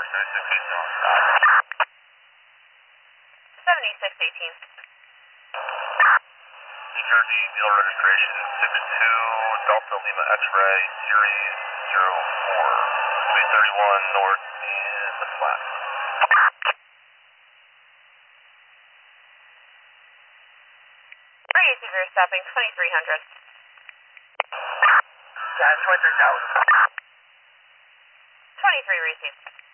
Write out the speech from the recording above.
7618. New Jersey dealer registration 62 Delta Lima X-ray Series 04. 331 North in the flat. Stopping 2300. 23,000. 23 received.